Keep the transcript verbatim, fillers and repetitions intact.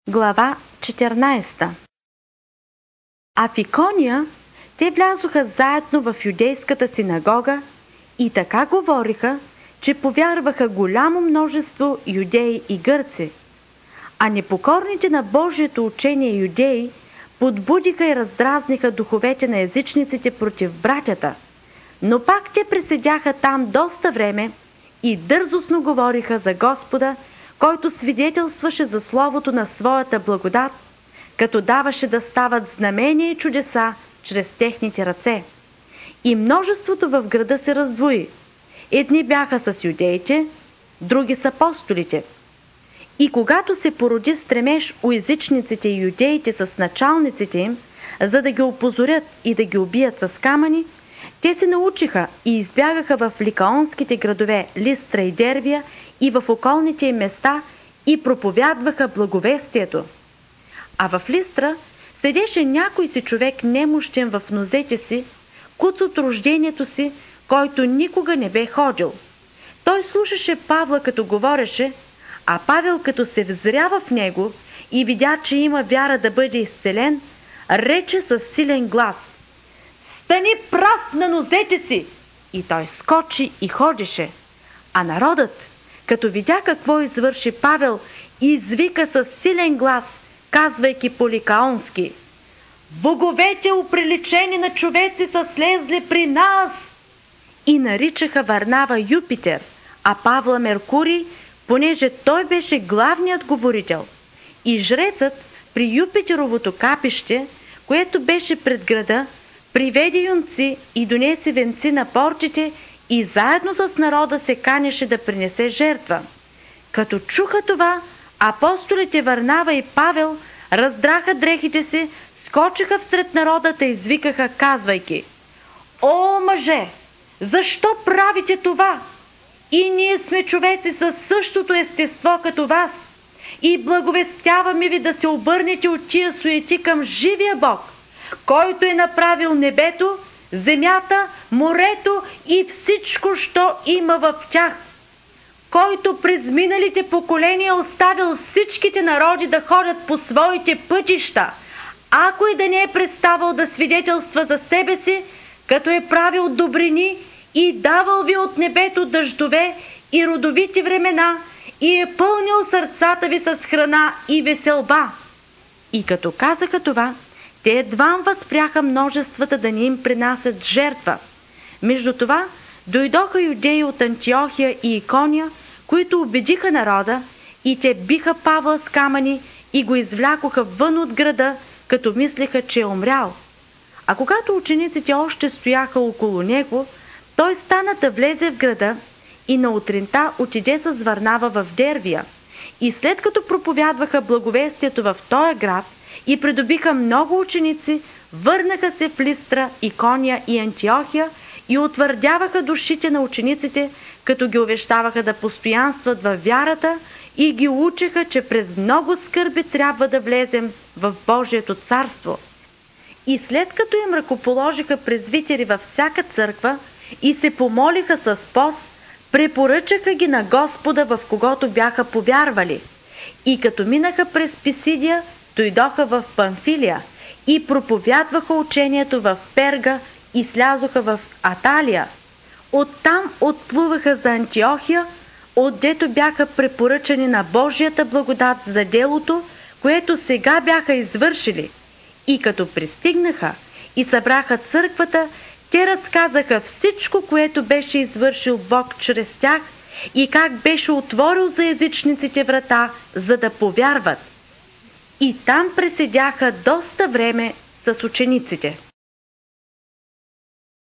Глава четиринадесета. А в Икония те влязоха заедно в юдейската синагога и така говориха, че повярваха голямо множество юдеи и гърци. А непокорните на Божието учение юдеи подбудиха и раздразниха духовете на езичниците против братята, но пак те преседяха там доста време и дързостно говориха за Господа, който свидетелстваше за словото на своята благодат, като даваше да стават знамения и чудеса чрез техните ръце. И множеството в града се раздвои. Едни бяха с юдеите, други с апостолите. И когато се породи стремеж у езичниците и юдеите с началниците им, за да ги опозорят и да ги убият с камъни, те се научиха и избягаха в ликаонските градове Листра и Дервия и в околните им места и проповядваха благовестието. А в Листра седеше някой си човек немощен в нозете си, куц от рождението си, който никога не бе ходил. Той слушаше Павла като говореше, а Павел като се взрява в него и видя, че има вяра да бъде изцелен, рече със силен глас: „Стани прав на нозете си!“ И той скочи и ходеше. А народът, като видя какво извърши Павел, извика със силен глас, казвайки по ликаонски: „Боговете, оприличени на човеци, са слезли при нас!“ И наричаха Варнава Юпитер, а Павла Меркурий, понеже той беше главният говорител. И жрецът при Юпитеровото капище, което беше пред града, приведе юнци и донесе венци на портите и заедно с народа се канеше да принесе жертва. Като чуха това, апостолите Варнава и Павел раздраха дрехите си, скочиха всред народата и извикаха, казвайки: „О, мъже, защо правите това? И ние сме човеци със същото естество като вас и благовестяваме ви да се обърнете от тия суети към живия Бог, който е направил небето, земята, морето и всичко, що има в тях, който през миналите поколения оставил всичките народи да ходят по своите пътища, ако и да не е преставал да свидетелства за себе си, като е правил добрини и давал ви от небето дъждове и родовити времена и е пълнил сърцата ви с храна и веселба.“ И като казаха това, те едвам възпряха множествата да не им принасят жертва. Между това дойдоха юдеи от Антиохия и Икония, които убедиха народа, и те биха Павла с камъни и го извлякоха вън от града, като мислеха, че е умрял. А когато учениците още стояха около него, той стана да влезе в града и на утринта отиде с Варнава в Дервия. И след като проповядваха благовестието в този град и придобиха много ученици, върнаха се в Листра, Икония и Антиохия и утвърдяваха душите на учениците, като ги увещаваха да постоянстват във вярата и ги учеха, че през много скърби трябва да влезем в Божието царство. И след като им ръкоположиха презвитери във всяка църква и се помолиха с пост, препоръчаха ги на Господа, в когото бяха повярвали. И като минаха през Писидия, дойдоха в Памфилия и проповядваха учението в Перга и слязоха в Аталия. Оттам отплуваха за Антиохия, отдето бяха препоръчани на Божията благодат за делото, което сега бяха извършили. И като пристигнаха и събраха църквата, те разказаха всичко, което беше извършил Бог чрез тях и как беше отворил за езичниците врата, за да повярват. И там преседяха доста време с учениците.